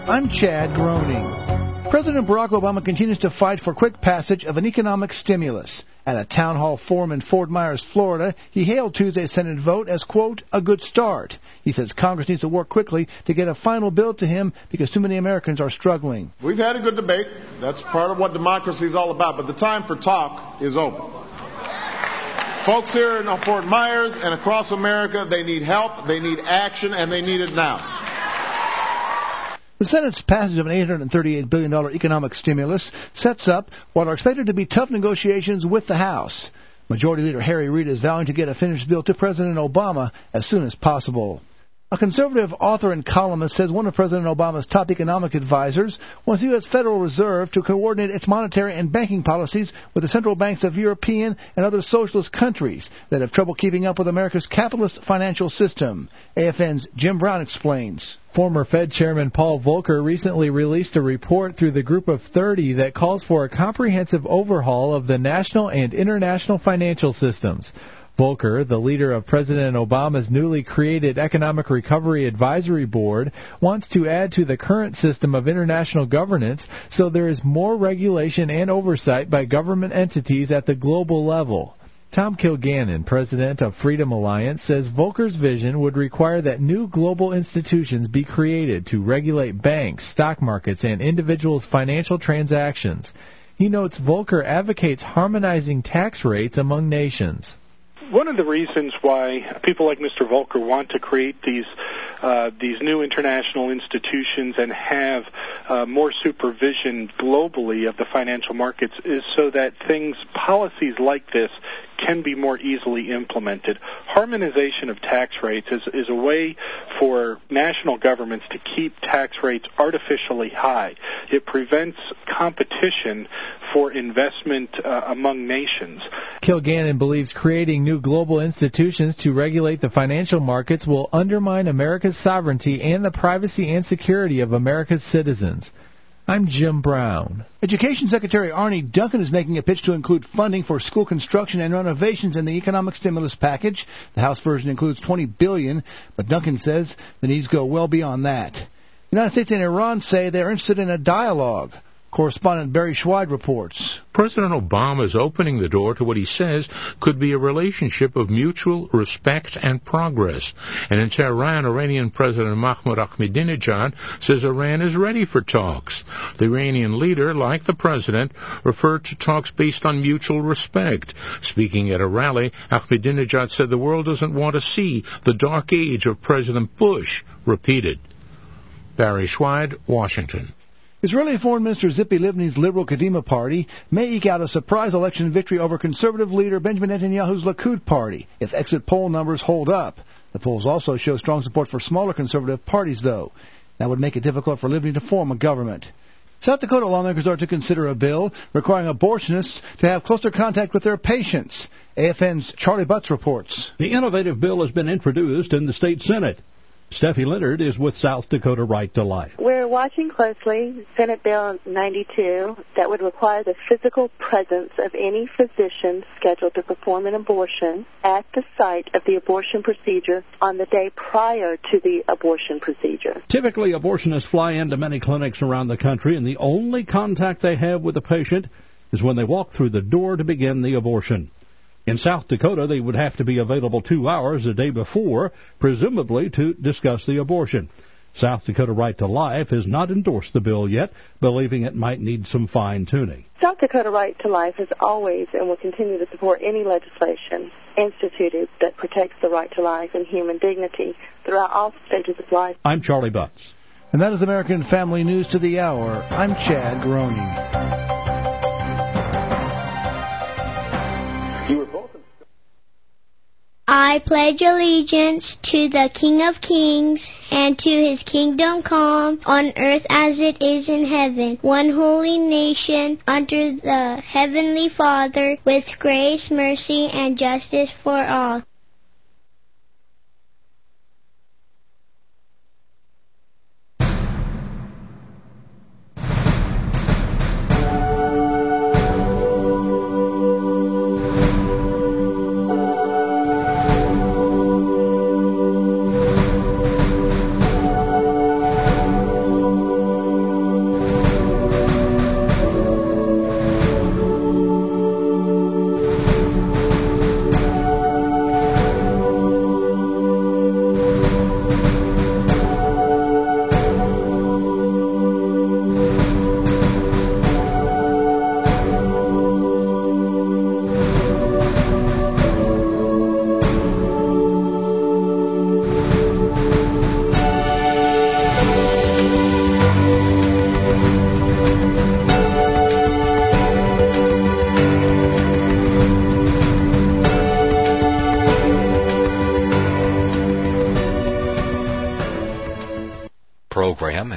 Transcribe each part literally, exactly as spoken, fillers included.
I'm Chad Groening. President Barack Obama continues to fight for quick passage of an economic stimulus. At a town hall forum in Fort Myers, Florida, he hailed Tuesday's Senate vote as, quote, a good start. He says Congress needs to work quickly to get a final bill to him because too many Americans are struggling. We've had a good debate. That's part of what democracy is all about. But the time for talk is over. Folks here in Fort Myers and across America, they need help, they need action, and they need it now. The Senate's passage of an eight hundred thirty-eight billion dollars economic stimulus sets up what are expected to be tough negotiations with the House. Majority Leader Harry Reid is vowing to get a finished bill to President Obama as soon as possible. A conservative author and columnist says one of President Obama's top economic advisors wants the U S Federal Reserve to coordinate its monetary and banking policies with the central banks of European and other socialist countries that have trouble keeping up with America's capitalist financial system. A F N's Jim Brown explains. Former Fed Chairman Paul Volcker recently released a report through the Group of thirty that calls for a comprehensive overhaul of the national and international financial systems. Volcker, the leader of President Obama's newly created Economic Recovery Advisory Board, wants to add to the current system of international governance so there is more regulation and oversight by government entities at the global level. Tom Kilgannon, president of Freedom Alliance, says Volcker's vision would require that new global institutions be created to regulate banks, stock markets, and individuals' financial transactions. He notes Volcker advocates harmonizing tax rates among nations. One of the reasons why people like Mister Volcker want to create these uh, these new international institutions and have uh, more supervision globally of the financial markets is so that things, policies like this, can be more easily implemented. Harmonization of tax rates is, is a way for national governments to keep tax rates artificially high. It prevents competition for investment uh, among nations. Kilgannon believes creating new global institutions to regulate the financial markets will undermine America's sovereignty and the privacy and security of America's citizens. I'm Jim Brown. Education Secretary Arne Duncan is making a pitch to include funding for school construction and renovations in the economic stimulus package. The House version includes twenty billion dollars, but Duncan says the needs go well beyond that. The United States and Iran say they're interested in a dialogue. Correspondent Barry Schweid reports. President Obama is opening the door to what he says could be a relationship of mutual respect and progress. And in Tehran, Iranian President Mahmoud Ahmadinejad says Iran is ready for talks. The Iranian leader, like the president, referred to talks based on mutual respect. Speaking at a rally, Ahmadinejad said the world doesn't want to see the dark age of President Bush repeated. Barry Schweid, Washington. Israeli Foreign Minister Tzipi Livni's Liberal Kadima party may eke out a surprise election victory over conservative leader Benjamin Netanyahu's Likud party if exit poll numbers hold up. The polls also show strong support for smaller conservative parties, though. That would make it difficult for Livni to form a government. South Dakota lawmakers are to consider a bill requiring abortionists to have closer contact with their patients. A F N's Charlie Butts reports. The innovative bill has been introduced in the state Senate. Steffi Leonard is with South Dakota Right to Life. We're watching closely Senate Bill ninety-two that would require the physical presence of any physician scheduled to perform an abortion at the site of the abortion procedure on the day prior to the abortion procedure. Typically, abortionists fly into many clinics around the country, and the only contact they have with the patient is when they walk through the door to begin the abortion. In South Dakota, they would have to be available two hours a day before, presumably to discuss the abortion. South Dakota Right to Life has not endorsed the bill yet, believing it might need some fine-tuning. South Dakota Right to Life has always and will continue to support any legislation instituted that protects the right to life and human dignity throughout all stages of life. I'm Charlie Butts. And that is American Family News to the Hour. I'm Chad Groening. I pledge allegiance to the King of Kings and to his kingdom come on earth as it is in heaven, one holy nation under the Heavenly Father with grace, mercy, and justice for all.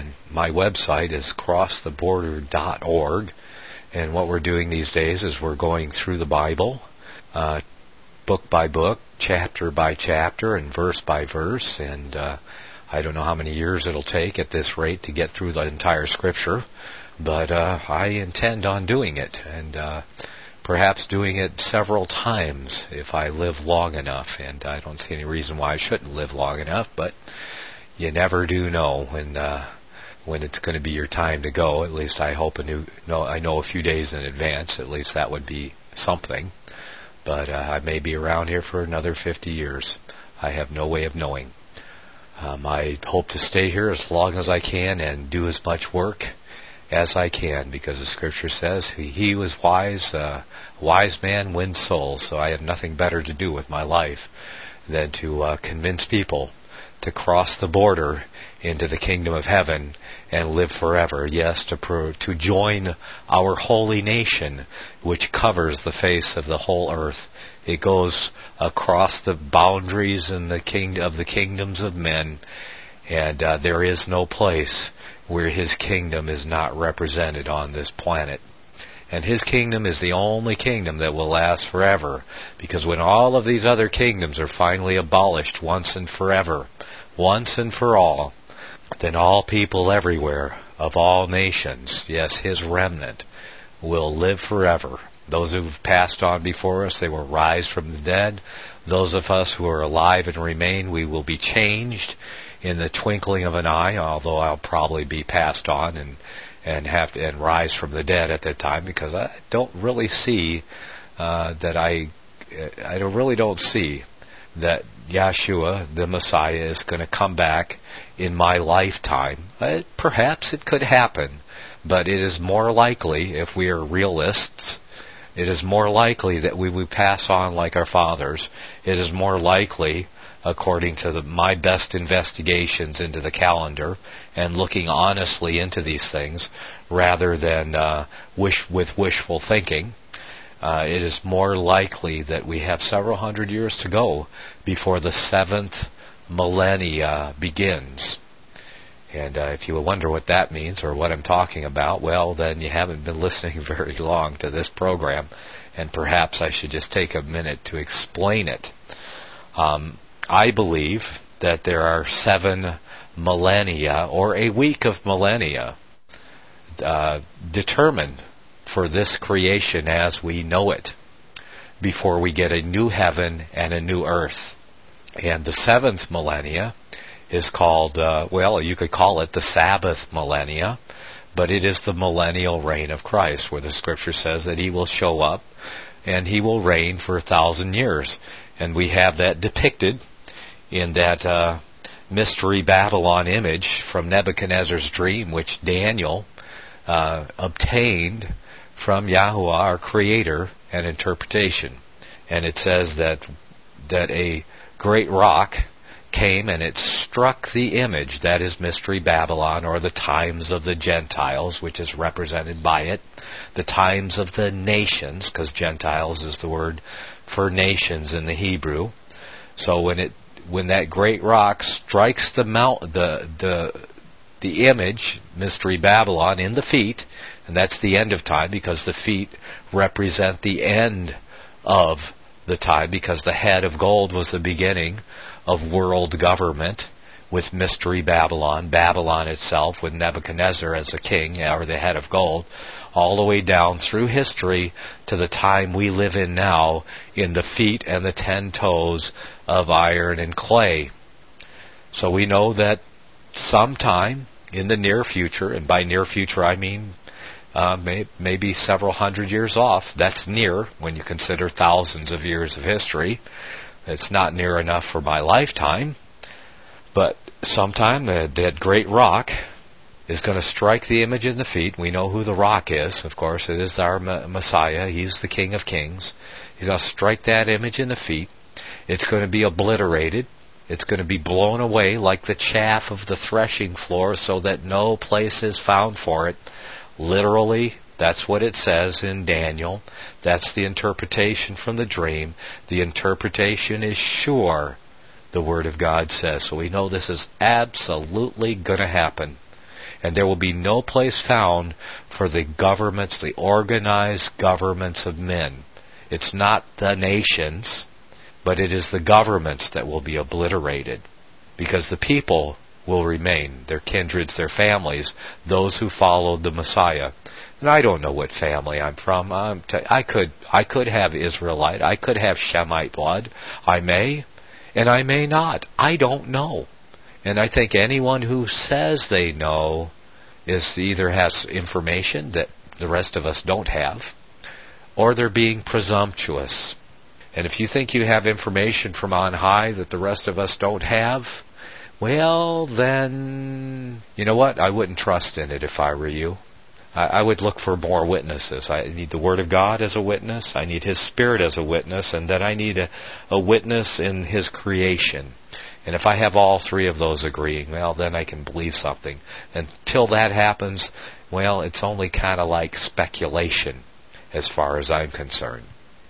Um, my website is cross the border dot org, and what we're doing these days is we're going through the Bible, uh, book by book, chapter by chapter, and verse by verse, and uh, I don't know how many years it'll take at this rate to get through the entire Scripture, but uh, I intend on doing it, and uh, perhaps doing it several times if I live long enough, and I don't see any reason why I shouldn't live long enough, but you never do know when uh, when it's going to be your time to go. At least I hope a new, no, I know a few days in advance. At least that would be something. But uh, I may be around here for another fifty years. I have no way of knowing. Um, I hope to stay here as long as I can and do as much work as I can, because the Scripture says he, he was wise, uh, wise man wins souls. So I have nothing better to do with my life than to uh, convince people to cross the border into the kingdom of heaven and live forever. Yes, to pro- to join our holy nation, which covers the face of the whole earth. It goes across the boundaries in the king- of the kingdoms of men, and uh, there is no place where His kingdom is not represented on this planet. And His kingdom is the only kingdom that will last forever, because when all of these other kingdoms are finally abolished once and forever, once and for all, then all people everywhere, of all nations, yes, His remnant, will live forever. Those who've passed on before us, they will rise from the dead. Those of us who are alive and remain, we will be changed in the twinkling of an eye, although I'll probably be passed on and and have to and rise from the dead at that time, because I don't really see uh, that I I don't really don't see that Yeshua, the Messiah, is going to come back in my lifetime. Uh, perhaps it could happen, but it is more likely, if we are realists, it is more likely that we would pass on like our fathers. It is more likely, according to the, my best investigations into the calendar and looking honestly into these things, rather than uh, wish with wishful thinking, uh, it is more likely that we have several hundred years to go before the seventh millennia begins. And uh, if you wonder what that means or what I'm talking about, well, then you haven't been listening very long to this program, and perhaps I should just take a minute to explain it. Um, I believe that there are seven millennia, or a week of millennia, uh, determined for this creation as we know it, before we get a new heaven and a new earth. And the seventh millennia is called, uh, well, you could call it the Sabbath millennia, but it is the millennial reign of Christ, where the Scripture says that He will show up and He will reign for a thousand years. And we have that depicted in that uh, mystery Babylon image from Nebuchadnezzar's dream, which Daniel uh, obtained from Yahuwah, our Creator, an interpretation. And it says that that a great rock came and it struck the image, that is Mystery Babylon, or the times of the Gentiles, which is represented by it, the times of the nations, because Gentiles is the word for nations in the Hebrew. So when it when that great rock strikes the mount, the the the image, Mystery Babylon, in the feet, and that's the end of time, because the feet represent the end of the time, because the head of gold was the beginning of world government with Mystery Babylon, Babylon itself, with Nebuchadnezzar as a king, or the head of gold, all the way down through history to the time we live in now, in the feet and the ten toes of iron and clay. So we know that sometime in the near future, and by near future I mean uh, may, maybe several hundred years off, that's near when you consider thousands of years of history. It's not near enough for my lifetime, but sometime that, that great rock is going to strike the image in the feet. We know who the rock is, of course. It is our Messiah. He's the King of Kings. He's going to strike that image in the feet. It's going to be obliterated. It's going to be blown away like the chaff of the threshing floor, so that no place is found for it. Literally, that's what it says in Daniel. That's the interpretation from the dream. The interpretation is sure, the Word of God says. So we know this is absolutely going to happen. And there will be no place found for the governments, the organized governments of men. It's not the nations, but it is the governments that will be obliterated. Because the people will remain, their kindreds, their families, those who followed the Messiah. And I don't know what family I'm from. I'm t- I could I could have Israelite. I could have Shemite blood. I may, and I may not. I don't know. And I think anyone who says they know is either has information that the rest of us don't have, or they're being presumptuous. And if you think you have information from on high that the rest of us don't have, well, then, you know what? I wouldn't trust in it if I were you. I, I would look for more witnesses. I need the Word of God as a witness. I need His Spirit as a witness. And then I need a, a witness in His creation. And if I have all three of those agreeing, well, then I can believe something. Until that happens, well, it's only kind of like speculation as far as I'm concerned.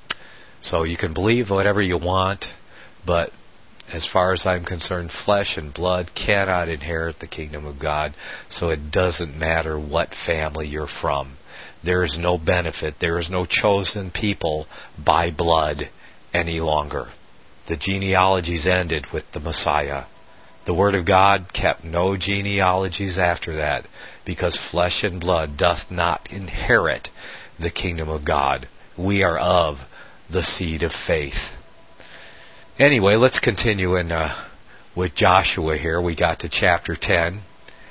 So you can believe whatever you want, but as far as I'm concerned, flesh and blood cannot inherit the kingdom of God, so it doesn't matter what family you're from. There is no benefit. There is no chosen people by blood any longer. The genealogies ended with the Messiah. The Word of God kept no genealogies after that, because flesh and blood doth not inherit the kingdom of God. We are of the seed of faith. Anyway, let's continue in uh, with Joshua here. We got to chapter ten.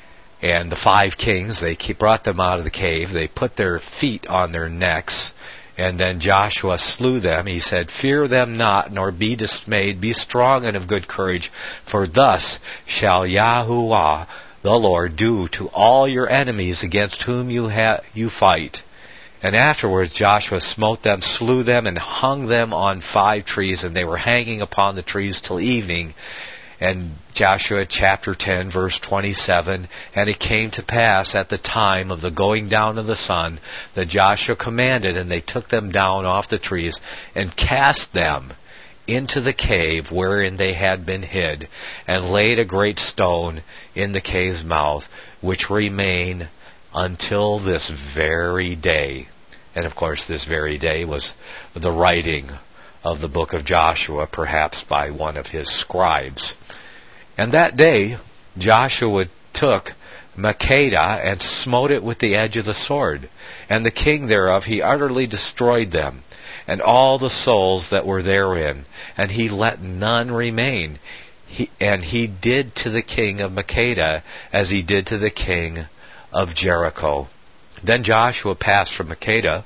And the five kings, they brought them out of the cave. They put their feet on their necks. And then Joshua slew them. He said, "Fear them not, nor be dismayed. Be strong and of good courage. For thus shall Yahuwah, the Lord, do to all your enemies against whom you ha- you fight." And afterwards Joshua smote them, slew them, and hung them on five trees, and they were hanging upon the trees till evening. And Joshua chapter ten, verse twenty-seven, "And it came to pass at the time of the going down of the sun that Joshua commanded, and they took them down off the trees, and cast them into the cave wherein they had been hid, and laid a great stone in the cave's mouth, which remain until this very day." And of course this very day was the writing of the book of Joshua, perhaps by one of his scribes. And that day Joshua took Makkedah and smote it with the edge of the sword, and the king thereof he utterly destroyed them, and all the souls that were therein, and he let none remain. He, and he did to the king of Makkedah as he did to the king of Jericho. Then Joshua passed from Makkedah,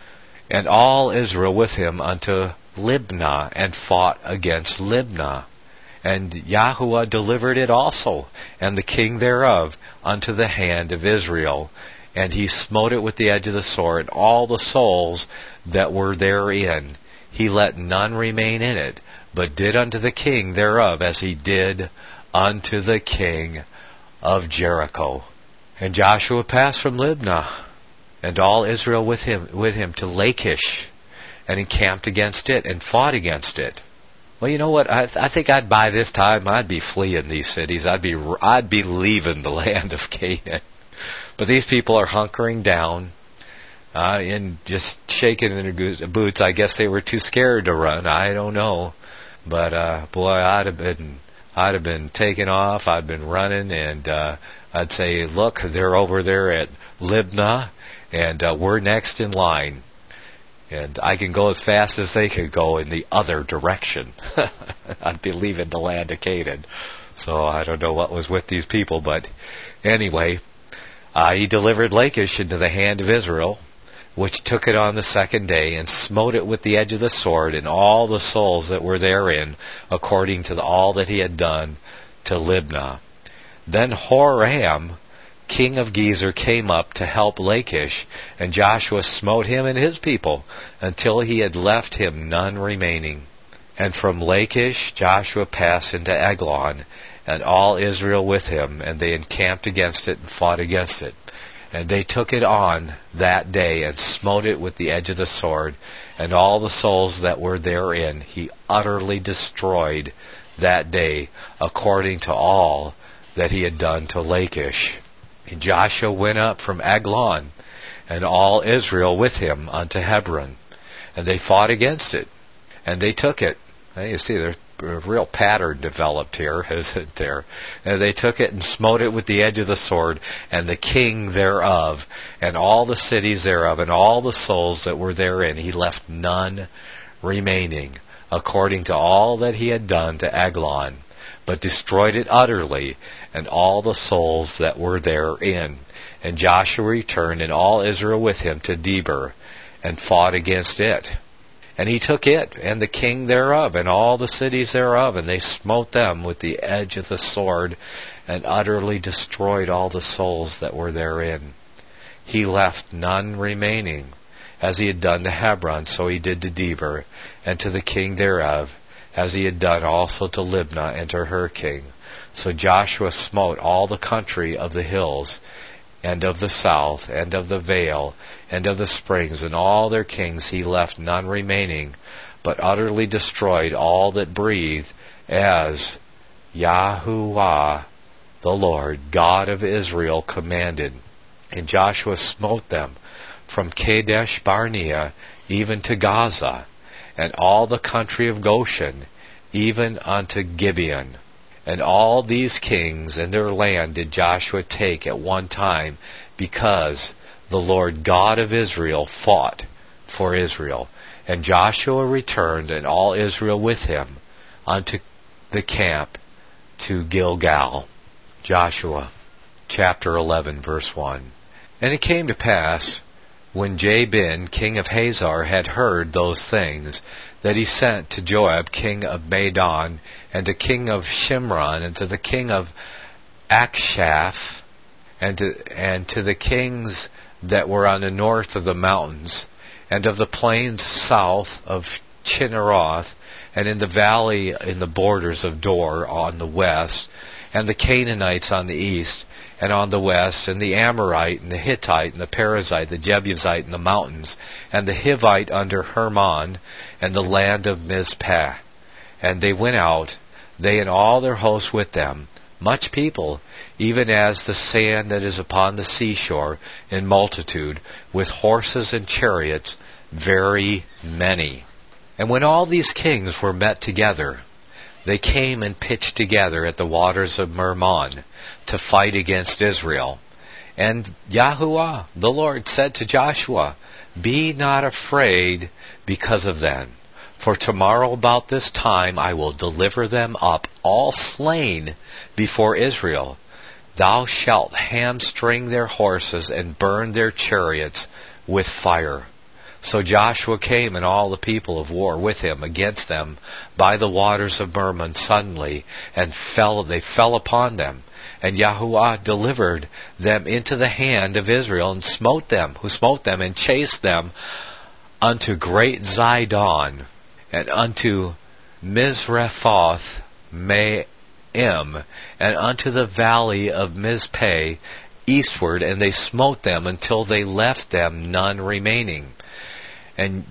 and all Israel with him, unto Libnah, and fought against Libnah. And Yahuwah delivered it also, and the king thereof, unto the hand of Israel. And he smote it with the edge of the sword, and all the souls that were therein. He let none remain in it, but did unto the king thereof as he did unto the king of Jericho. And Joshua passed from Libnah, and all Israel with him with him to Lachish, and encamped against it, and fought against it. Well, you know what? I, th- I think I'd by this time I'd be fleeing these cities. I'd be I'd be leaving the land of Canaan. But these people are hunkering down, uh, and just shaking in their boots. I guess they were too scared to run. I don't know, but uh, boy, I'd have been I'd have been taking off. I'd been running, and uh, I'd say, "Look, they're over there at Libnah, and uh, we're next in line." And I can go as fast as they could go in the other direction. I'd be leaving the land of Canaan. So I don't know what was with these people, but anyway, uh, he delivered Lachish into the hand of Israel, which took it on the second day, and smote it with the edge of the sword, and all the souls that were therein, according to the, all that he had done to Libnah. Then Horam, king of Gezer, came up to help Lachish, and Joshua smote him and his people, until he had left him none remaining. And from Lachish Joshua passed into Eglon, and all Israel with him, and they encamped against it and fought against it. And they took it on that day, and smote it with the edge of the sword, and all the souls that were therein he utterly destroyed that day, according to all that he had done to Lachish. And Joshua went up from Eglon, and all Israel with him unto Hebron. And they fought against it, and they took it. Now you see, there's a real pattern developed here, isn't there? And they took it and smote it with the edge of the sword, and the king thereof, and all the cities thereof, and all the souls that were therein. He left none remaining, according to all that he had done to Eglon, but destroyed it utterly, and all the souls that were therein. And Joshua returned, and all Israel with him, to Debir, and fought against it. And he took it, and the king thereof, and all the cities thereof, and they smote them with the edge of the sword, and utterly destroyed all the souls that were therein. He left none remaining. As he had done to Hebron, so he did to Debir, and to the king thereof, as he had done also to Libnah, and to her king. So Joshua smote all the country of the hills, and of the south, and of the vale, and of the springs, and all their kings. He left none remaining, but utterly destroyed all that breathed, as Yahuwah, the Lord, God of Israel, commanded. And Joshua smote them from Kadesh Barnea even to Gaza, and all the country of Goshen, even unto Gibeon. And all these kings and their land did Joshua take at one time, because the Lord God of Israel fought for Israel. And Joshua returned, and all Israel with him, unto the camp to Gilgal. Joshua chapter eleven, verse one. And it came to pass, when Jabin, king of Hazor, had heard those things, that he sent to Joab, king of Madon, and to king of Shimron, and to the king of Akshaph, and to, and to the kings that were on the north of the mountains, and of the plains south of Chinneroth, and in the valley in the borders of Dor on the west, and the Canaanites on the east, and on the west, and the Amorite, and the Hittite, and the Perizzite, the Jebusite, and the mountains, and the Hivite under Hermon, and the land of Mizpah. And they went out, they and all their hosts with them, much people, even as the sand that is upon the seashore, in multitude, with horses and chariots, very many. And when all these kings were met together, they came and pitched together at the waters of Mermon to fight against Israel. And Yahuwah, the Lord, said to Joshua, Be not afraid because of them, for tomorrow about this time I will deliver them up, all slain, before Israel. Thou shalt hamstring their horses and burn their chariots with fire. So Joshua came, and all the people of war with him, against them by the waters of Mermon suddenly, and fell, they fell upon them. And Yahuwah delivered them into the hand of Israel, and smote them, who smote them, and chased them unto great Zidon, and unto Mizrephoth Maim, and unto the valley of Mizpeh eastward, and they smote them until they left them none remaining. And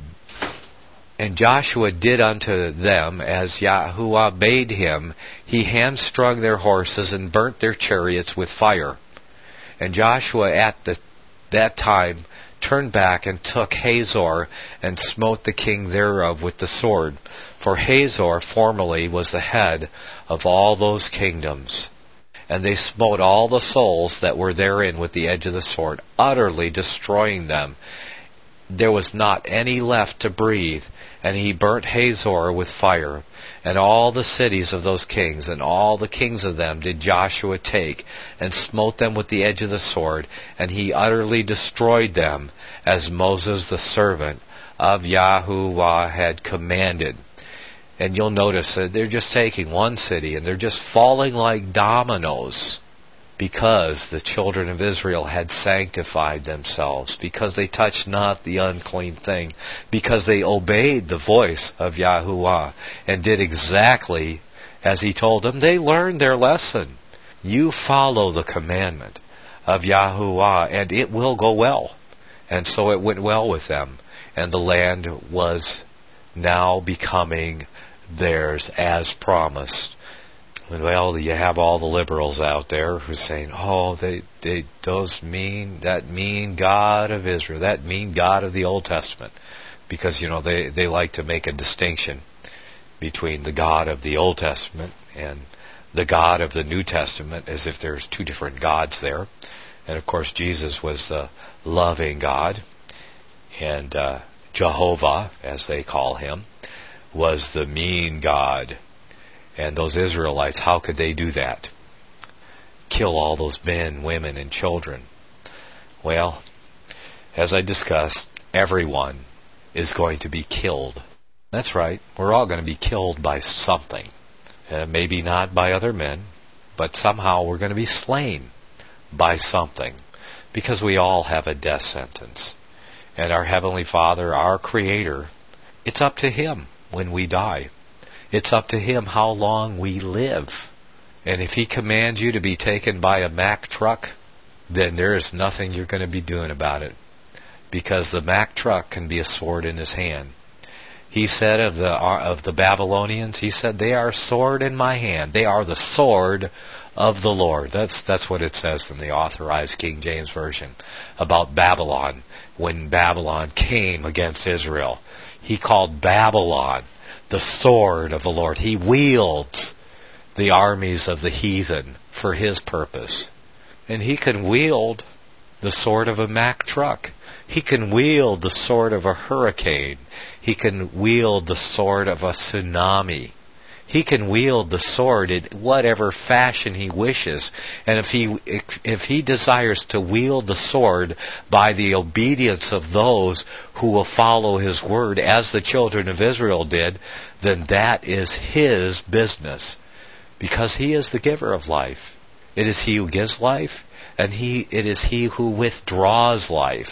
and Joshua did unto them as Yahuwah bade him. He hamstrung their horses and burnt their chariots with fire. And Joshua at the, that time turned back and took Hazor, and smote the king thereof with the sword. For Hazor formerly was the head of all those kingdoms. And they smote all the souls that were therein with the edge of the sword, utterly destroying them. There was not any left to breathe, and he burnt Hazor with fire. And all the cities of those kings, and all the kings of them, did Joshua take, and smote them with the edge of the sword, and he utterly destroyed them, as Moses the servant of Yahuwah had commanded. And you'll notice that they're just taking one city, and they're just falling like dominoes, because the children of Israel had sanctified themselves, because they touched not the unclean thing, because they obeyed the voice of Yahuwah and did exactly as he told them. They learned their lesson. You follow the commandment of Yahuwah, and it will go well. And so it went well with them, and the land was now becoming theirs as promised. Well, you have all the liberals out there who are saying, oh, they, they, those mean, that mean God of Israel, that mean God of the Old Testament. Because, you know, they, they like to make a distinction between the God of the Old Testament and the God of the New Testament, as if there's two different gods there. And, of course, Jesus was the loving God, and uh, Jehovah, as they call him, was the mean God. And those Israelites, how could they do that? Kill all those men, women, and children. Well, as I discussed, everyone is going to be killed. That's right. We're all going to be killed by something. Uh, maybe not by other men, but somehow we're going to be slain by something. Because we all have a death sentence. And our Heavenly Father, our Creator, it's up to Him when we die. It's up to Him how long we live. And if He commands you to be taken by a Mack truck, then there is nothing you're going to be doing about it. Because the Mack truck can be a sword in His hand. He said of the of the Babylonians, He said, they are a sword in my hand. They are the sword of the Lord. That's that's what it says in the Authorized King James Version about Babylon. When Babylon came against Israel, He called Babylon the sword of the Lord. He wields the armies of the heathen for His purpose. And He can wield the sword of a Mack truck. He can wield the sword of a hurricane. He can wield the sword of a tsunami. He can wield the sword in whatever fashion He wishes. And if he if he desires to wield the sword by the obedience of those who will follow His word, as the children of Israel did, then that is His business. Because He is the giver of life. It is He who gives life, and he it is He who withdraws life.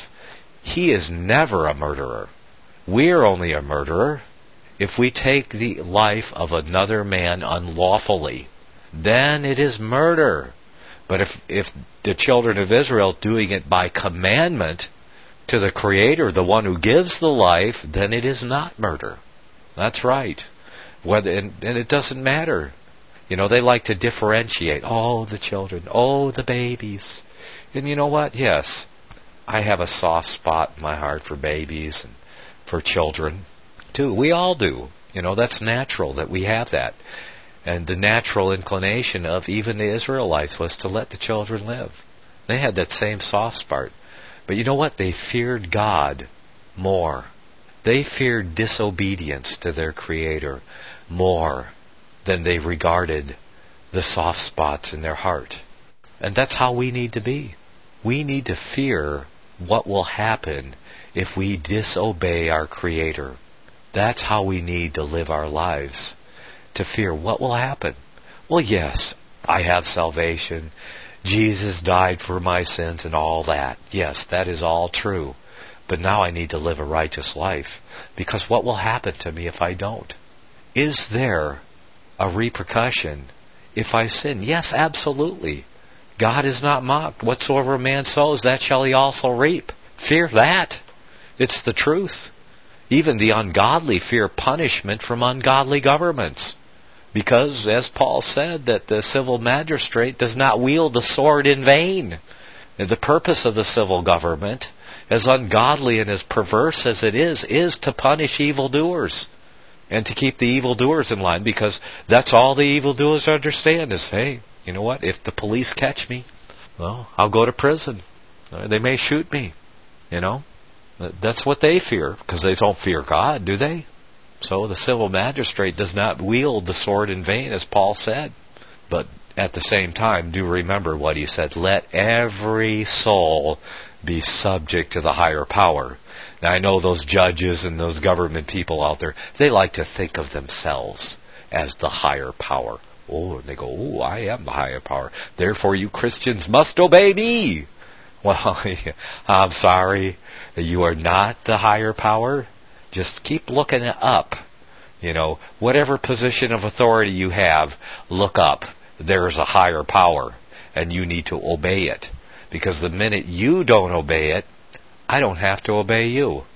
He is never a murderer. We're only a murderer if we take the life of another man unlawfully. Then it is murder. But if if the children of Israel doing it by commandment to the Creator, the one who gives the life, then it is not murder. That's right. Whether and, and it doesn't matter. You know, they like to differentiate. Oh, the children. Oh, the babies. And you know what? Yes, I have a soft spot in my heart for babies and for children, too. We all do. You know, that's natural that we have that. And the natural inclination of even the Israelites was to let the children live. They had that same soft spot. But you know what? They feared God more. They feared disobedience to their Creator more than they regarded the soft spots in their heart. And that's how we need to be. We need to fear what will happen if we disobey our Creator. That's how we need to live our lives. To fear what will happen. Well, yes, I have salvation. Jesus died for my sins and all that. Yes, that is all true. But now I need to live a righteous life. Because what will happen to me if I don't? Is there a repercussion if I sin? Yes, absolutely. God is not mocked. Whatsoever a man sows, that shall he also reap. Fear that. It's the truth. Even the ungodly fear punishment from ungodly governments. Because, as Paul said, that the civil magistrate does not wield the sword in vain. And the purpose of the civil government, as ungodly and as perverse as it is, is to punish evildoers. And to keep the evildoers in line, because that's all the evildoers understand is, hey, you know what? If the police catch me, well, I'll go to prison. They may shoot me. You know? That's what they fear, because they don't fear God, do they? So the civil magistrate does not wield the sword in vain, as Paul said. But at the same time, do remember what he said. Let every soul be subject to the higher power. Now, I know those judges and those government people out there, they like to think of themselves as the higher power. Oh, and they go, oh, I am the higher power. Therefore, you Christians must obey me. Well, I'm sorry. You are not the higher power. Just keep looking up. You know, whatever position of authority you have, look up. There is a higher power, and you need to obey it. Because the minute you don't obey it, I don't have to obey you.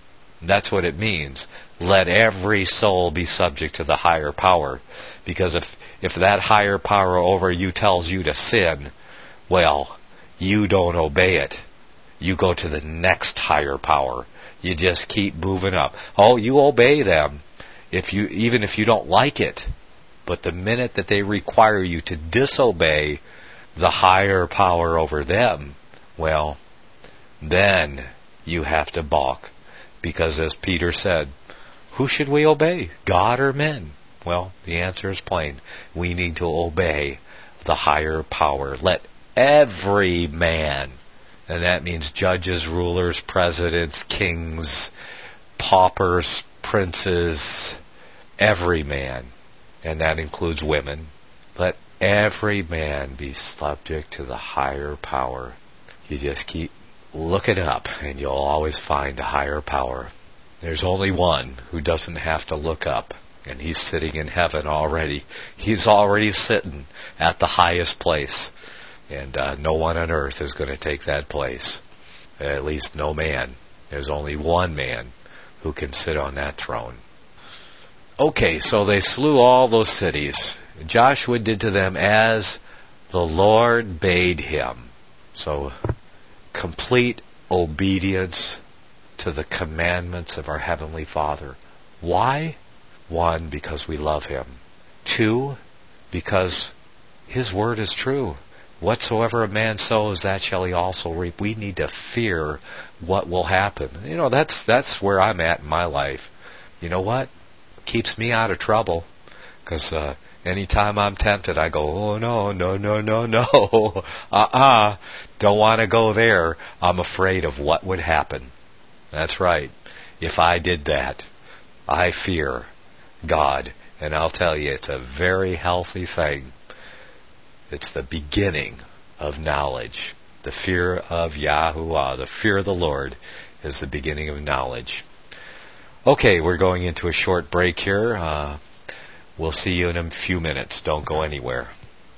That's what it means. Let every soul be subject to the higher power. Because if, if that higher power over you tells you to sin, well, you don't obey it. You go to the next higher power. You just keep moving up. Oh, you obey them, if you even if you don't like it. But the minute that they require you to disobey the higher power over them, well, then you have to balk. Because as Peter said, who should we obey, God or men? Well, the answer is plain. We need to obey the higher power. Let every man, and that means judges, rulers, presidents, kings, paupers, princes, every man, and that includes women, let every man be subject to the higher power. You just keep looking up, and you'll always find a higher power. There's only one who doesn't have to look up, and he's sitting in heaven already. He's already sitting at the highest place, and uh, no one on earth is going to take that place. At least no man. There's only one man who can sit on that throne. Okay, so they slew all those cities. Joshua did to them as the Lord bade him. So, complete obedience to the commandments of our Heavenly Father. Why? One, because we love Him. Two, because His word is true. Whatsoever a man sows, that shall he also reap. We need to fear what will happen. You know, that's that's where I'm at in my life. You know what? Keeps me out of trouble. Because uh, anytime I'm tempted, I go, oh, no, no, no, no, no. Uh-uh. Don't want to go there. I'm afraid of what would happen. That's right. If I did that, I fear God. And I'll tell you, it's a very healthy thing. It's the beginning of knowledge. The fear of Yahuwah, the fear of the Lord, is the beginning of knowledge. Okay, we're going into a short break here. Uh, we'll see you in a few minutes. Don't go anywhere.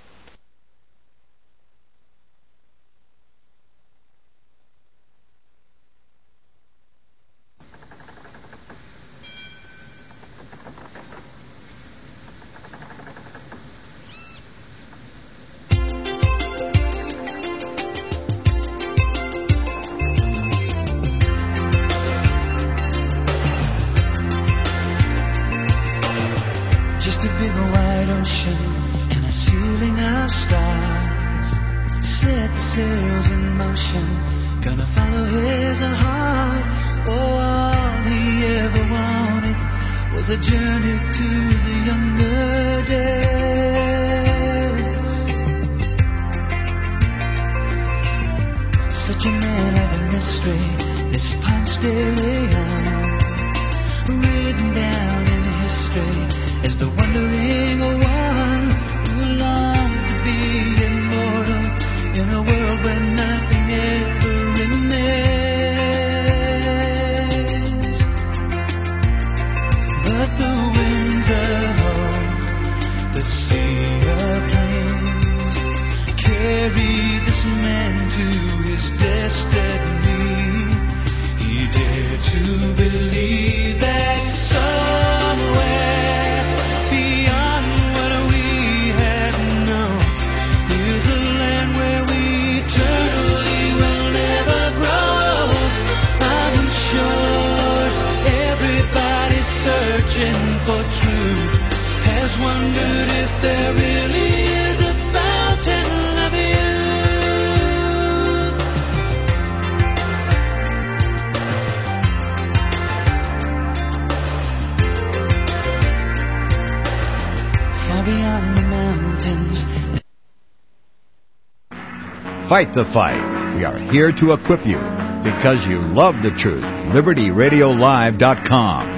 Fight the fight. We are here to equip you because you love the truth. Liberty Radio Live dot com.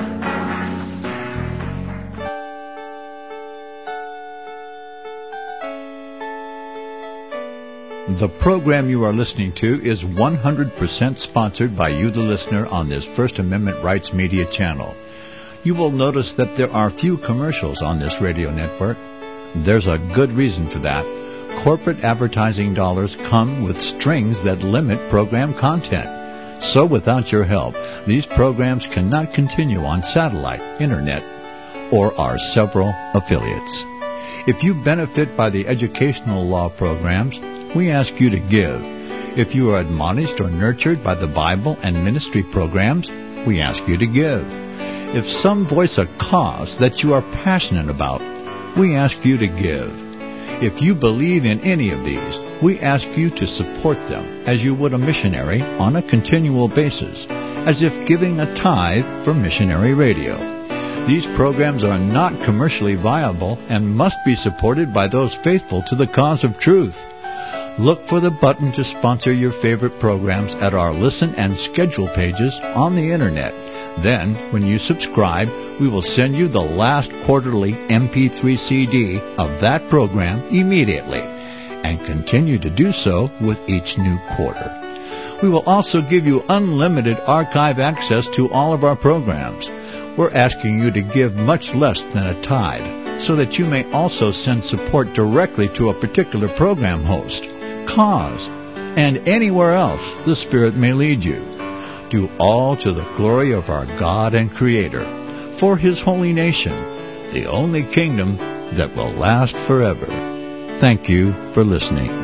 The program you are listening to is one hundred percent sponsored by you, the listener, on this First Amendment Rights Media channel. You will notice that there are few commercials on this radio network. There's a good reason for that. Corporate advertising dollars come with strings that limit program content. So without your help, these programs cannot continue on satellite, internet, or our several affiliates. If you benefit by the educational law programs, we ask you to give. If you are admonished or nurtured by the Bible and ministry programs, we ask you to give. If some voice a cause that you are passionate about, we ask you to give. If you believe in any of these, we ask you to support them as you would a missionary on a continual basis, as if giving a tithe for missionary radio. These programs are not commercially viable and must be supported by those faithful to the cause of truth. Look for the button to sponsor your favorite programs at our listen and schedule pages on the Internet. Then, when you subscribe, we will send you the last quarterly M P three C D of that program immediately, and continue to do so with each new quarter. We will also give you unlimited archive access to all of our programs. We're asking you to give much less than a tithe, so that you may also send support directly to a particular program host, cause, and anywhere else the Spirit may lead you. Do all to the glory of our God and Creator, for His holy nation, the only kingdom that will last forever. Thank you for listening.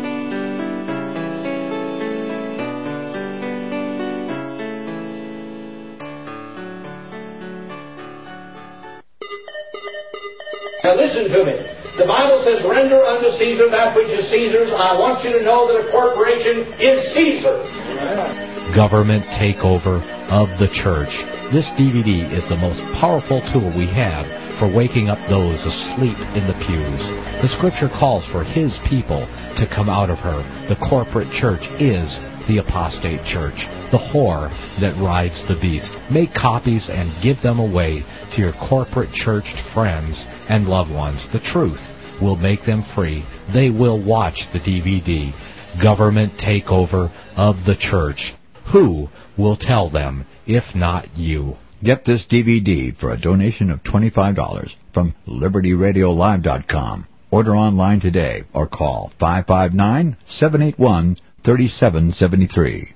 Now listen to me. The Bible says, render unto Caesar that which is Caesar's. I want you to know that a corporation is Caesar. Government takeover of the church. This D V D is the most powerful tool we have for waking up those asleep in the pews. The Scripture calls for His people to come out of her. The corporate church is the apostate church, the whore that rides the beast. Make copies and give them away to your corporate church friends and loved ones. The truth will make them free. They will watch the D V D, Government Takeover of the Church. Who will tell them if not you? Get this D V D for a donation of twenty-five dollars from Liberty Radio Live dot com. Order online today or call five five nine, seven eight one, three seven seven three.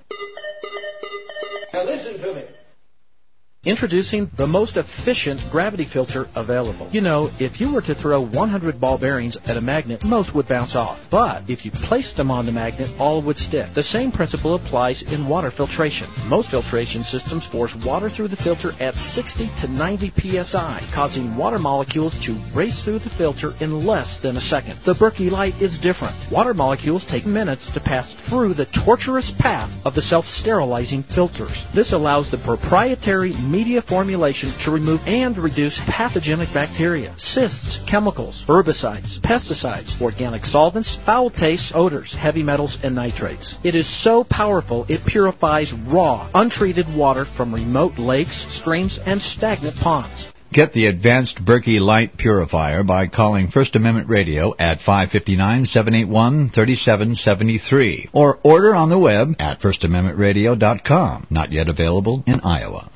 Now listen to me. Introducing the most efficient gravity filter available. You know, if you were to throw one hundred ball bearings at a magnet, most would bounce off. But if you placed them on the magnet, all would stick. The same principle applies in water filtration. Most filtration systems force water through the filter at sixty to ninety P S I, causing water molecules to race through the filter in less than a second. The Berkey Light is different. Water molecules take minutes to pass through the torturous path of the self-sterilizing filters. This allows the proprietary media formulation to remove and reduce pathogenic bacteria, cysts, chemicals, herbicides, pesticides, organic solvents, foul tastes, odors, heavy metals, and nitrates. It is so powerful it purifies raw, untreated water from remote lakes, streams, and stagnant ponds. Get the advanced Berkey Light Purifier by calling First Amendment Radio at five five nine, seven eight one, three seven seven three or order on the web at first amendment radio dot com. Not yet available in Iowa.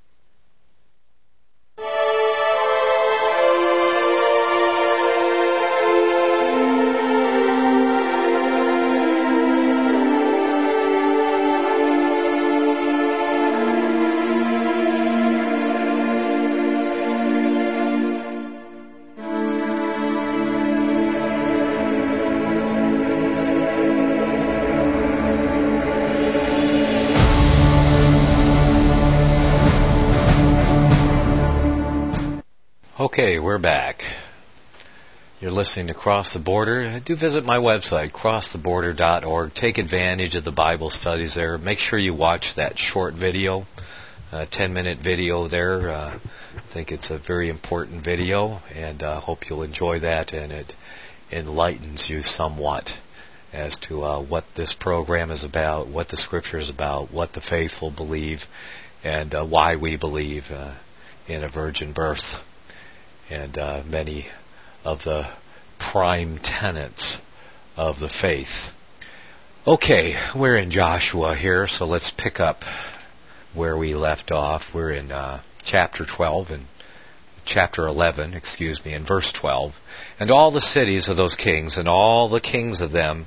Okay, we're back. You're listening to Cross the Border. Do visit my website, cross the border dot org. Take advantage of the Bible studies there. Make sure you watch that short video, uh, ten-minute video there. Uh, I think it's a very important video, and I uh, hope you'll enjoy that, and it enlightens you somewhat as to uh, what this program is about, what the Scripture is about, what the faithful believe, and uh, why we believe uh, in a virgin birth, and uh, many of the prime tenets of the faith. Okay, we're in Joshua here, so let's pick up where we left off. We're in uh, chapter twelve and chapter eleven, excuse me, in verse twelve. And all the cities of those kings and all the kings of them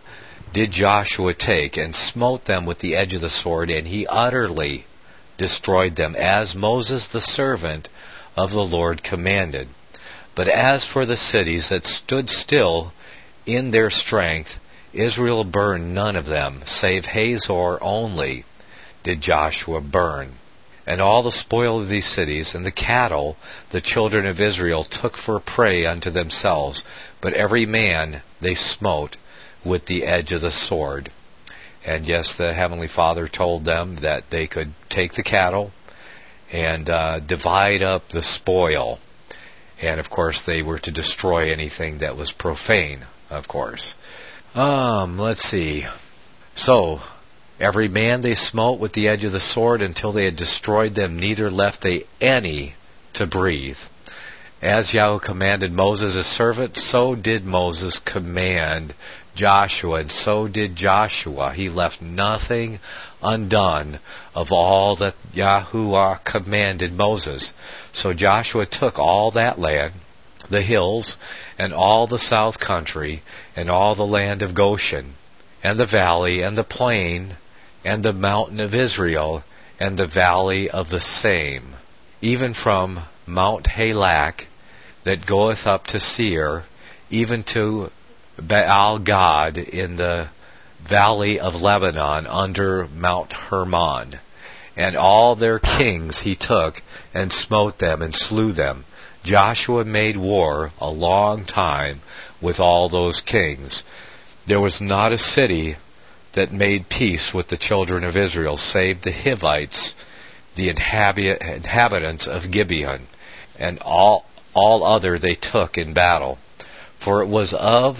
did Joshua take, and smote them with the edge of the sword, and he utterly destroyed them, as Moses the servant of the Lord commanded. But as for the cities that stood still in their strength, Israel burned none of them, save Hazor only did Joshua burn. And all the spoil of these cities, and the cattle, the children of Israel took for prey unto themselves, but every man they smote with the edge of the sword. And yes, the Heavenly Father told them that they could take the cattle and uh, divide up the spoil. And of course they were to destroy anything that was profane, of course. Um, let's see. So, every man they smote with the edge of the sword until they had destroyed them, neither left they any to breathe. As Yahweh commanded Moses his servant, so did Moses command Joshua, and so did Joshua. He left nothing undone of all that Yahuwah commanded Moses. So Joshua took all that land, the hills, and all the south country, and all the land of Goshen, and the valley, and the plain, and the mountain of Israel, and the valley of the same, even from Mount Halak, that goeth up to Seir, even to Baal-Gad in the valley of Lebanon under Mount Hermon. And all their kings he took, and smote them, and slew them. Joshua made war a long time with all those kings. There was not a city that made peace with the children of Israel, save the Hivites, the inhabitants of Gibeon, and all all other they took in battle. For it was of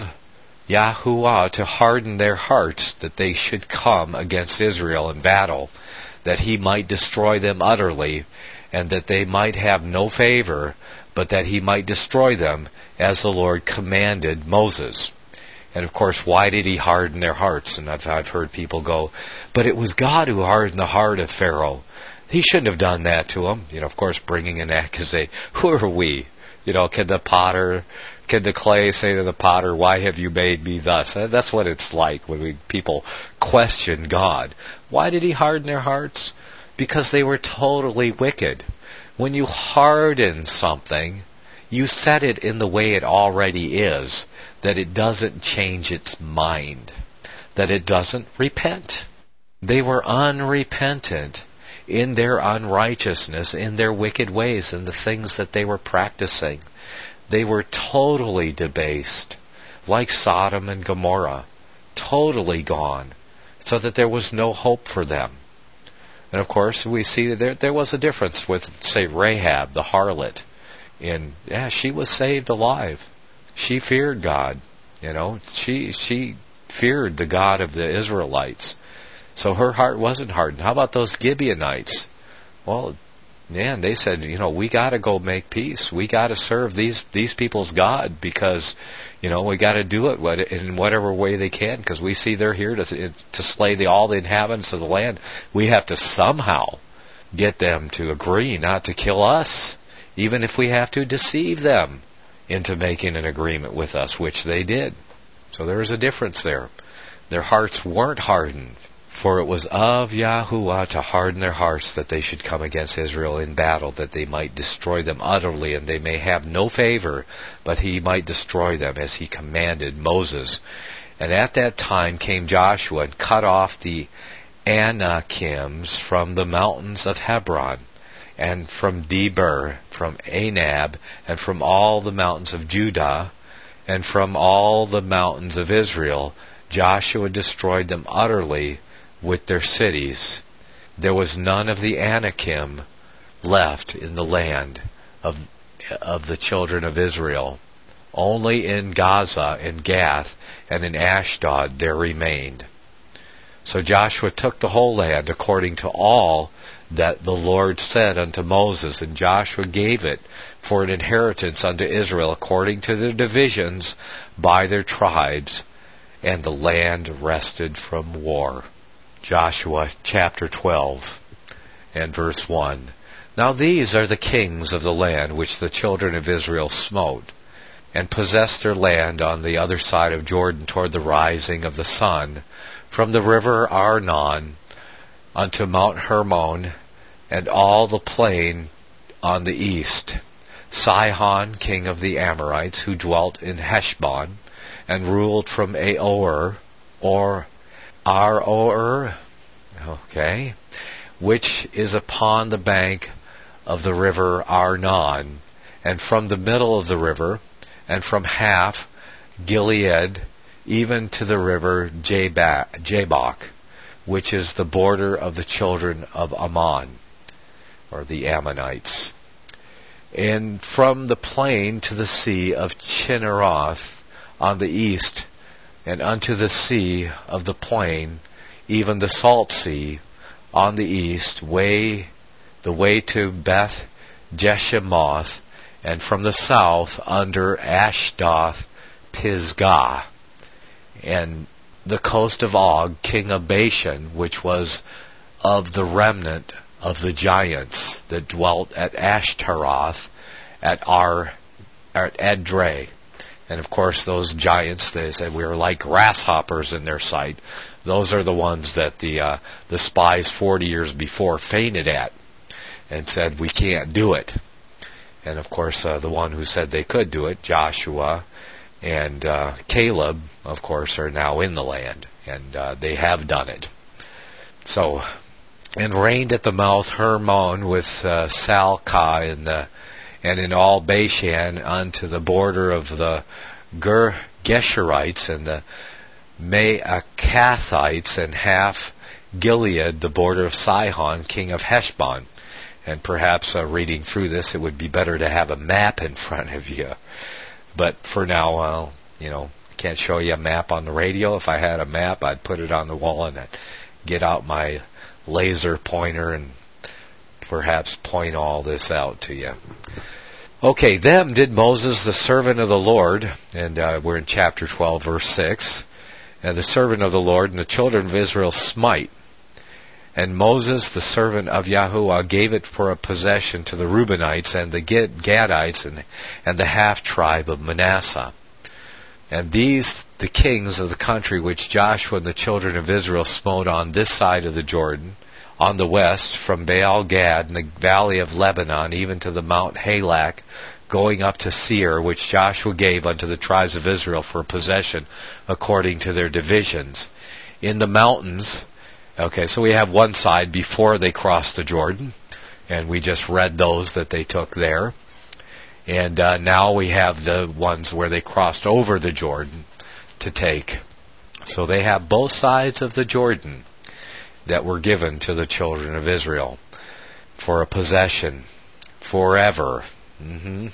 Yahuwah to harden their hearts, that they should come against Israel in battle, that he might destroy them utterly, and that they might have no favor, but that he might destroy them, as the Lord commanded Moses. And of course, why did he harden their hearts? And I've, I've heard people go, but it was God who hardened the heart of Pharaoh. He shouldn't have done that to him. You know, of course, bringing an accusation. Who are we? You know, can the potter, can the clay say to the potter, why have you made me thus? That's what it's like when we, people question God. Why did he harden their hearts? Because they were totally wicked. When you harden something, you set it in the way it already is, that it doesn't change its mind, that it doesn't repent. They were unrepentant in their unrighteousness, in their wicked ways, in the things that they were practicing. They were totally debased, like Sodom and Gomorrah, totally gone, so that there was no hope for them. And of course, we see that there, there was a difference with, say, Rahab, the harlot. In, yeah, she was saved alive. She feared God. You know, she she feared the God of the Israelites. So her heart wasn't hardened. How about those Gibeonites? Well, man, they said, you know, we got to go make peace. We got to serve these these people's God, because, you know, we got to do it in whatever way they can, because we see they're here to to slay the, all the inhabitants of the land. We have to somehow get them to agree not to kill us, even if we have to deceive them into making an agreement with us, which they did. So there is a difference there. Their hearts weren't hardened. For it was of Yahuwah to harden their hearts, that they should come against Israel in battle, that they might destroy them utterly, and they may have no favor, but he might destroy them, as he commanded Moses. And at that time came Joshua, and cut off the Anakims from the mountains of Hebron, and from Debir, from Anab, and from all the mountains of Judah, and from all the mountains of Israel. Joshua destroyed them utterly with their cities. There was none of the Anakim left in the land of of the children of Israel. Only in Gaza, in Gath, and in Ashdod there remained. So Joshua took the whole land according to all that the Lord said unto Moses, and Joshua gave it for an inheritance unto Israel according to their divisions by their tribes, and the land rested from war. Joshua chapter twelve and verse one. Now these are the kings of the land which the children of Israel smote, and possessed their land on the other side of Jordan toward the rising of the sun, from the river Arnon unto Mount Hermon, and all the plain on the east. Sihon, king of the Amorites, who dwelt in Heshbon, and ruled from Aor, or Aroer, okay, which is upon the bank of the river Arnon, and from the middle of the river, and from half Gilead, even to the river Jabbok, which is the border of the children of Ammon, or the Ammonites. And from the plain to the sea of Chinneroth on the east, and unto the sea of the plain, even the salt sea on the east, way the way to Beth Jeshemoth, and from the south under Ashdoth Pisgah, and the coast of Og, king of Bashan, which was of the remnant of the giants that dwelt at Ashtaroth, at Ar, at Edrei. And of course those giants, they said, we were like grasshoppers in their sight. Those are the ones that the uh, the spies forty years before fainted at and said, we can't do it. And of course uh, the one who said they could do it, Joshua and uh, Caleb, of course, are now in the land, and uh, they have done it. So, and reigned at the mouth Hermon with uh, Salcah in the, and in all Bashan unto the border of the Ger Geshurites and the Maacathites, and half Gilead, the border of Sihon, king of Heshbon. And perhaps uh, reading through this, it would be better to have a map in front of you. But for now, uh, you know, can't show you a map on the radio. If I had a map, I'd put it on the wall and I'd get out my laser pointer and perhaps point all this out to you. Okay, them did Moses, the servant of the Lord, and uh, we're in chapter twelve, verse six, and the servant of the Lord and the children of Israel smite. And Moses, the servant of Yahuwah, gave it for a possession to the Reubenites and the Gadites and, and the half-tribe of Manasseh. And these, the kings of the country which Joshua and the children of Israel smote on this side of the Jordan, on the west, from Baal-Gad and the valley of Lebanon, even to the Mount Halak, going up to Seir, which Joshua gave unto the tribes of Israel for possession, according to their divisions. In the mountains... Okay, so we have one side before they crossed the Jordan, and we just read those that they took there. And uh, now we have the ones where they crossed over the Jordan to take. So they have both sides of the Jordan that were given to the children of Israel for a possession forever. Mm-hmm.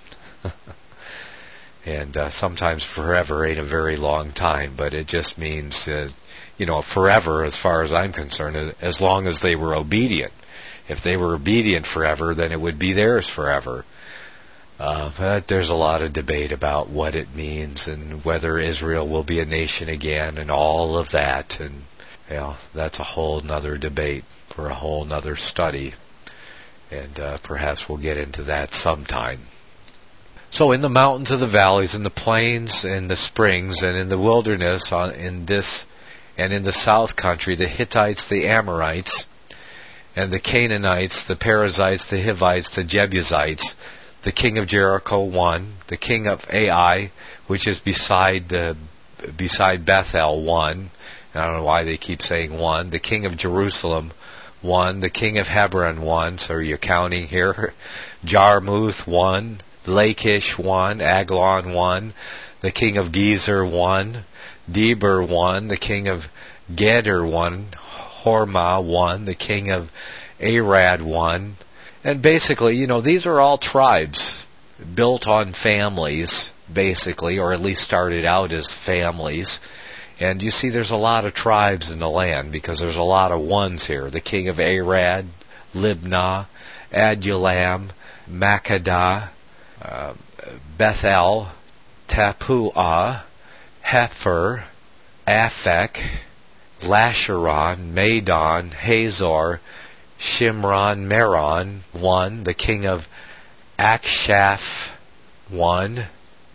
And uh, sometimes forever ain't a very long time, but it just means... Uh, you know, forever, as far as I'm concerned, as long as they were obedient. If they were obedient forever, then it would be theirs forever. Uh, but there's a lot of debate about what it means and whether Israel will be a nation again and all of that. And, you know, that's a whole nother debate for a whole nother study. And uh, perhaps we'll get into that sometime. So in the mountains and the valleys, in the plains and the springs, and in the wilderness, on, in this... And in the south country, the Hittites, the Amorites, and the Canaanites, the Perizzites, the Hivites, the Jebusites, the king of Jericho, one, the king of Ai, which is beside the beside Bethel, one. I don't know why they keep saying one. The king of Jerusalem, one. The king of Hebron, one. So are you counting here? Jarmuth, one. Lachish, one. Aglon, one. The king of Gezer, one. Deber, one. The king of Geder, one. Hormah, one. The king of Arad, one. And basically, you know, these are all tribes built on families, basically, or at least started out as families. And you see there's a lot of tribes in the land because there's a lot of ones here. The king of Arad, Libnah, Adulam, Makkedah, uh, Bethel, Tappuah, Hepher, Aphek, Lasharon, Madon, Hazor, Shimron, Meron, one. The king of Akshaph, one.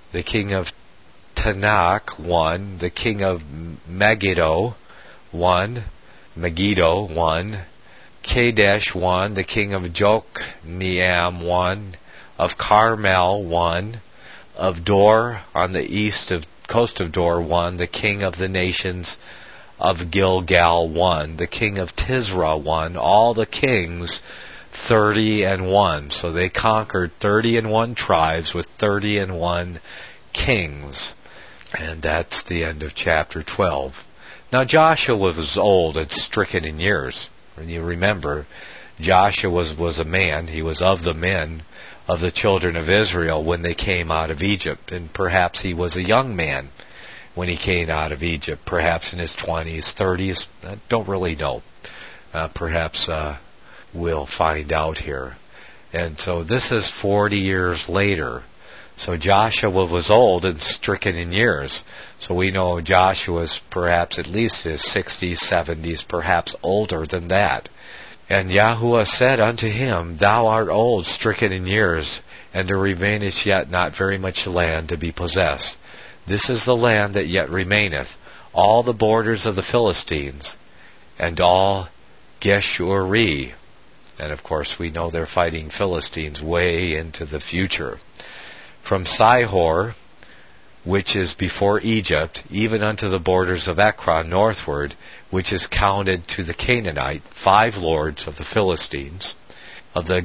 the king of Tanakh, one. The king of Megiddo, one. Megiddo, one. Kadesh, one. The king of Jokneam, one. Of Carmel, one. Of Dor, on the east of coast of Dor, one. The king of the nations of Gilgal, one. The king of Tisra, one. All the kings, thirty and one. So they conquered thirty and one tribes with thirty and one kings. And that's the end of chapter twelve. Now Joshua was old and stricken in years. And you remember, Joshua was, was a man. He was of the men of the children of Israel when they came out of Egypt. And perhaps he was a young man when he came out of Egypt. Perhaps in his twenties, thirties. I don't really know. Uh, perhaps uh, we'll find out here. And so this is forty years later. So Joshua was old and stricken in years. So we know Joshua was perhaps at least his sixties, seventies, perhaps older than that. And Yahuwah said unto him, Thou art old, stricken in years, and there remaineth yet not very much land to be possessed. This is the land that yet remaineth, all the borders of the Philistines, and all Geshuri. And of course we know they're fighting Philistines way into the future. From Sihor, which is before Egypt, even unto the borders of Ekron northward, which is counted to the Canaanite, five lords of the Philistines, of the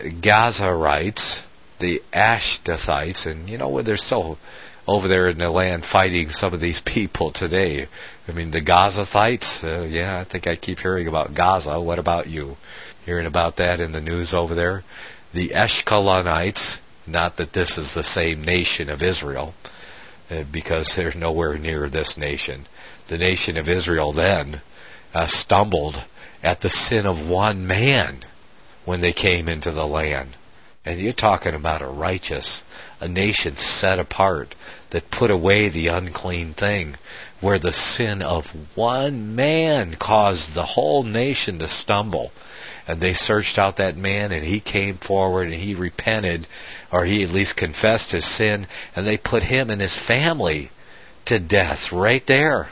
Gazarites, the Ashtathites, and you know, they're still over there in the land fighting some of these people today. I mean, the Gazathites, uh, yeah, I think I keep hearing about Gaza. What about you? Hearing about that in the news over there? The Ashkelonites, not that this is the same nation of Israel, uh, because they're nowhere near this nation. The nation of Israel then uh, stumbled at the sin of one man when they came into the land. And you're talking about a righteous, a nation set apart that put away the unclean thing, where the sin of one man caused the whole nation to stumble. And they searched out that man, and he came forward, and he repented, or he at least confessed his sin, and they put him and his family to death right there.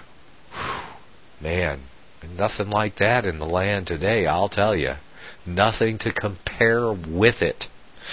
Whew, man, nothing like that in the land today, I'll tell you. Nothing to compare with it.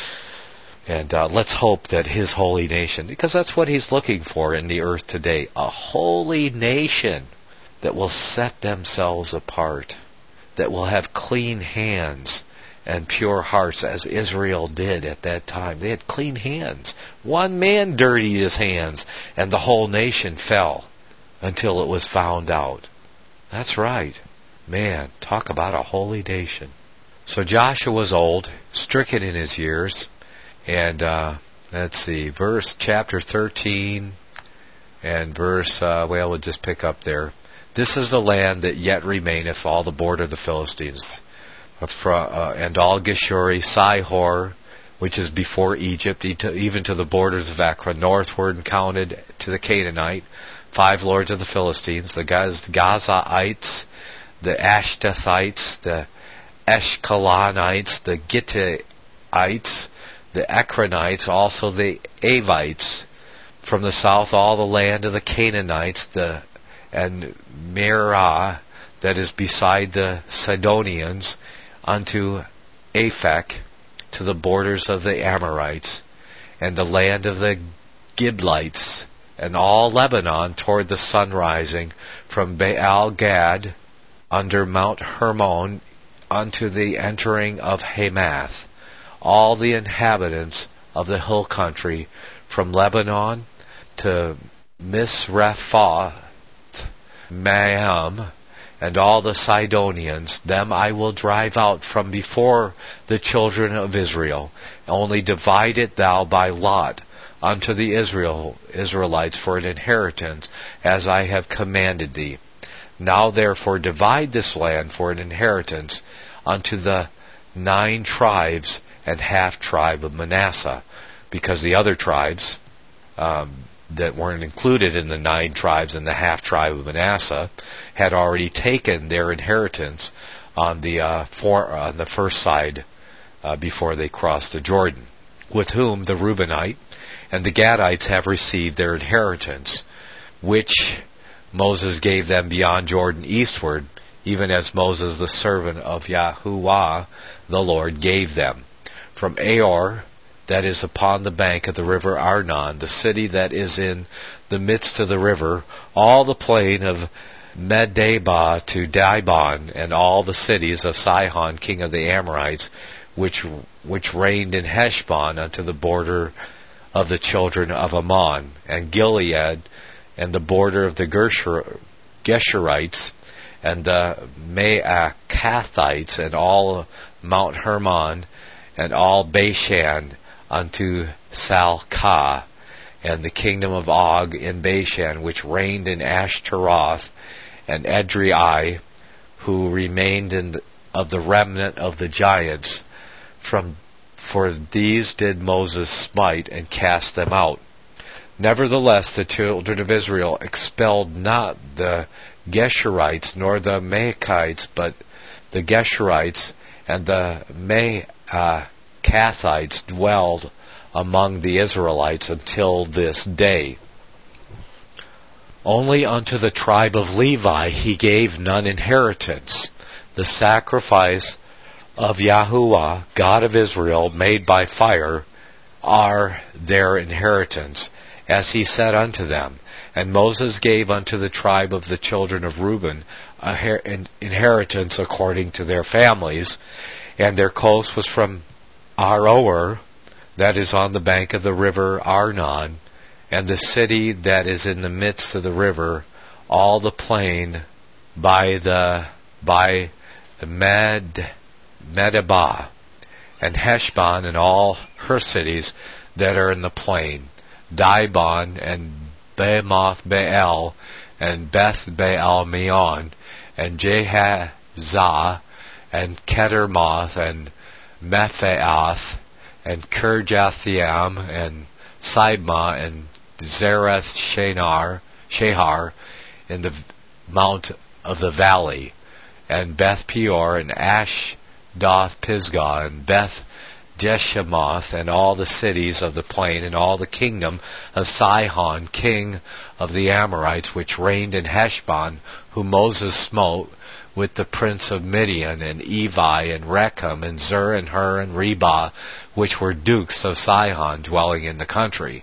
And uh, let's hope that His holy nation, because that's what He's looking for in the earth today, a holy nation that will set themselves apart, that will have clean hands and pure hearts, as Israel did at that time. They had clean hands. One man dirtied his hands, and the whole nation fell until it was found out. That's right. Man, talk about a holy nation. So Joshua was old, stricken in his years, and uh, let's see, verse chapter thirteen, and verse, uh, well, we'll just pick up there. This is the land that yet remaineth, all the border of the Philistines, uh, and all Geshuri, Sihor, which is before Egypt, even to the borders of Ekron, northward and counted to the Canaanite, five lords of the Philistines, the Gazaites, the Ashtathites, the Ashkelonites, the Gitteites, the Ekronites, also the Avites. From the south, all the land of the Canaanites, the and Merah, that is beside the Sidonians, unto Aphek, to the borders of the Amorites, and the land of the Giblites, and all Lebanon toward the sun rising, from Baal Gad, under Mount Hermon, unto the entering of Hamath, all the inhabitants of the hill country, from Lebanon to Misrephoth Maam, and all the Sidonians, them I will drive out from before the children of Israel. Only divide it thou by lot unto the Israel Israelites for an inheritance, as I have commanded thee. Now therefore divide this land for an inheritance unto the nine tribes and half tribe of Manasseh, because the other tribes um, that weren't included in the nine tribes and the half tribe of Manasseh had already taken their inheritance on the uh, for, on the first side uh, before they crossed the Jordan, with whom the Reubenite And the Gadites have received their inheritance, which Moses gave them beyond Jordan eastward, even as Moses the servant of Yahuwah the Lord gave them. From Aor, that is upon the bank of the river Arnon, the city that is in the midst of the river, all the plain of Medeba to Dibon, and all the cities of Sihon king of the Amorites, which which reigned in Heshbon unto the border of the children of Ammon, and Gilead, and the border of the Gershur, Geshurites, and the Maacathites, and all Mount Hermon, and all Bashan, unto Salcah, and the kingdom of Og in Bashan, which reigned in Ashtaroth, and Edrei, who remained in the, of the remnant of the giants. From for these did Moses smite and cast them out. Nevertheless, the children of Israel expelled not the Geshurites nor the Maachites, but the Geshurites and the Maacathites dwelled among the Israelites until this day. Only unto the tribe of Levi he gave none inheritance. The sacrifice of Yahuwah, God of Israel, made by fire, are their inheritance, as he said unto them. And Moses gave unto the tribe of the children of Reuben an inheritance according to their families, and their coast was from Aroer, that is on the bank of the river Arnon, and the city that is in the midst of the river, all the plain by the by Med Medeba, and Heshbon and all her cities that are in the plain, Dibon and Bemoth Baal and Beth Baal Meon and Jehazah and Kedarmoth and Mephaath and Kirjathaim and Sibmah and Zareth Shahar, Shahar in the mount of the valley, and Beth Peor and Ashdoth Pisgah and Beth Jeshemoth and all the cities of the plain and all the kingdom of Sihon king of the Amorites, which reigned in Heshbon, whom Moses smote with the prince of Midian, and Evi and Rechem and Zur and Hur and Reba, which were dukes of Sihon dwelling in the country.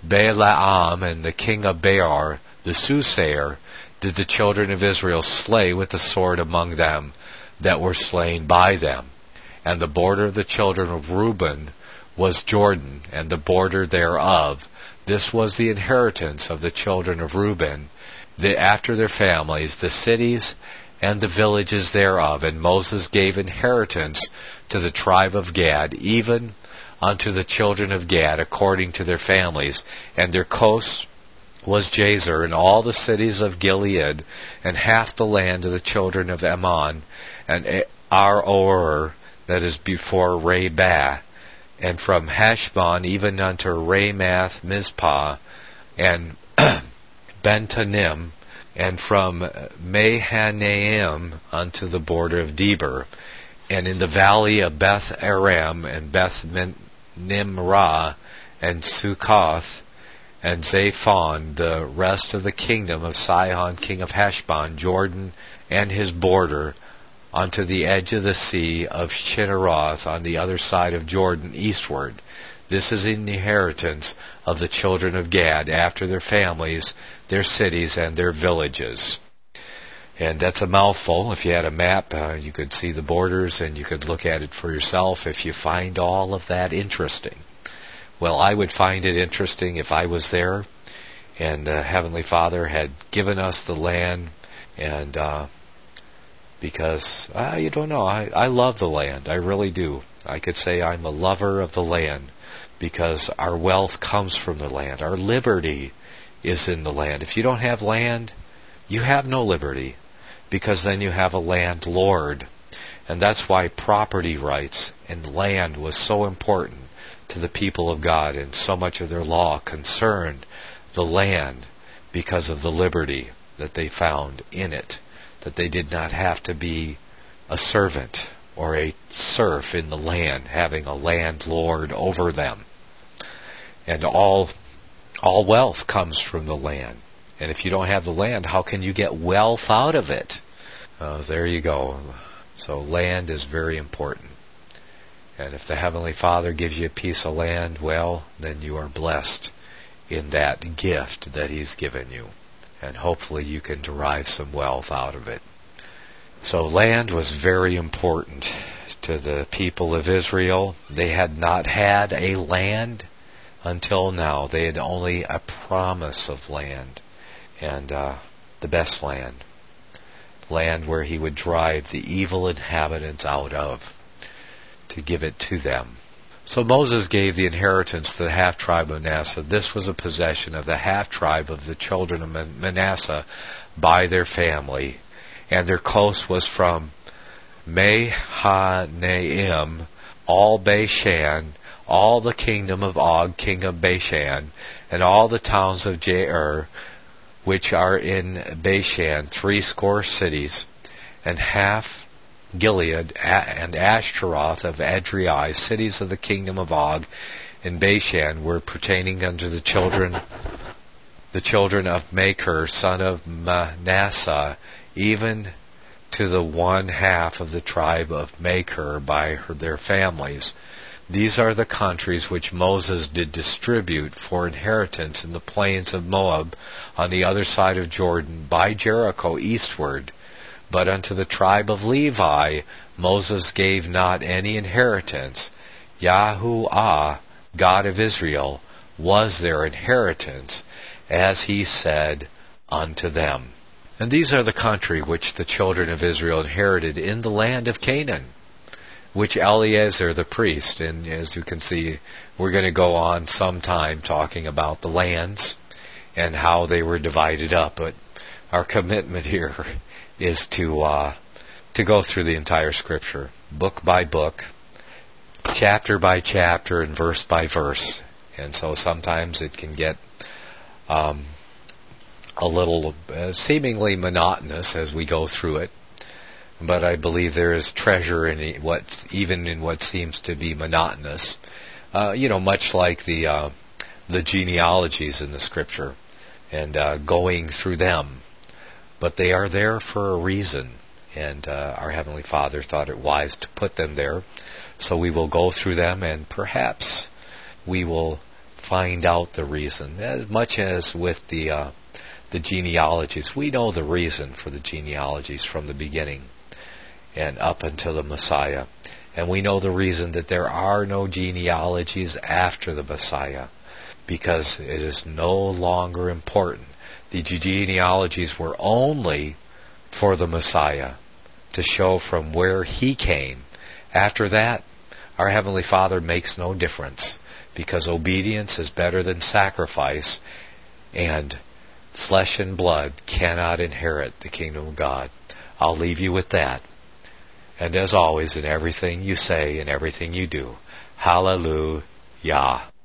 Balaam and the king of Beor, the soothsayer, did the children of Israel slay with the sword among them that were slain by them. And the border of the children of Reuben was Jordan, and the border thereof. This was the inheritance of the children of Reuben, the, after their families, the cities and the villages thereof. And Moses gave inheritance to the tribe of Gad, even unto the children of Gad, according to their families. And their coast was Jazer, and all the cities of Gilead, and half the land of the children of Ammon, and Aroer, that is before Rabah, and from Heshbon even unto Ramath Mizpah, and Bentanim, and from Mahanaim unto the border of Debir, and in the valley of Beth Aram, and Beth Nimrah, and Sukkoth, and Zaphon, the rest of the kingdom of Sihon king of Heshbon, Jordan and his border, unto the edge of the sea of Chinneroth on the other side of Jordan eastward. This is in the inheritance of the children of Gad, after their families, their cities, and their villages. And that's a mouthful. If you had a map, uh, you could see the borders, and you could look at it for yourself if you find all of that interesting. Well, I would find it interesting if I was there, and uh, Heavenly Father had given us the land, and uh, because, uh, you don't know, I, I love the land. I really do. I could say I'm a lover of the land, because our wealth comes from the land. Our liberty is in the land. If you don't have land, you have no liberty, because then you have a landlord. And that's why property rights and land was so important to the people of God, and so much of their law concerned the land because of the liberty that they found in it, that they did not have to be a servant or a serf in the land, having a landlord over them. And all all wealth comes from the land. And if you don't have the land, how can you get wealth out of it? Uh, there you go. So land is very important. And if the Heavenly Father gives you a piece of land, well, then you are blessed in that gift that He's given you. And hopefully you can derive some wealth out of it. So land was very important to the people of Israel. They had not had a land until now. They had only a promise of land. And uh, the best land. Land where He would drive the evil inhabitants out of, to give it to them. So Moses gave the inheritance to the half-tribe of Manasseh. This was a possession of the half-tribe of the children of Manasseh by their family. And their coast was from Mahanaim, all Bashan, all the kingdom of Og, king of Bashan, and all the towns of Jair, which are in Bashan, threescore cities, and half Gilead and Ashtaroth of Adrai, cities of the kingdom of Og in Bashan, were pertaining unto the children the children of Machir, son of Manasseh, even to the one half of the tribe of Machir by her, their families. These are the countries which Moses did distribute for inheritance in the plains of Moab on the other side of Jordan by Jericho eastward. But unto the tribe of Levi Moses gave not any inheritance. Yahuwah, God of Israel, was their inheritance, as He said unto them. And these are the country which the children of Israel inherited in the land of Canaan, which Eleazar the priest, and as you can see, we're going to go on sometime talking about the lands and how they were divided up, but our commitment here is to uh, to go through the entire Scripture, book by book, chapter by chapter, and verse by verse. And so sometimes it can get um, a little uh, seemingly monotonous as we go through it. But I believe there is treasure in what, even in what seems to be monotonous. Uh, you know, much like the uh, the genealogies in the Scripture, and uh, going through them. But they are there for a reason, and uh, our Heavenly Father thought it wise to put them there. So we will go through them, and perhaps we will find out the reason. As much as with the uh, the genealogies, we know the reason for the genealogies from the beginning and up until the Messiah. And we know the reason that there are no genealogies after the Messiah, because it is no longer important. The genealogies were only for the Messiah, to show from where He came. After that, our Heavenly Father makes no difference, because obedience is better than sacrifice, and flesh and blood cannot inherit the kingdom of God. I'll leave you with that. And as always, in everything you say and everything you do, hallelujah.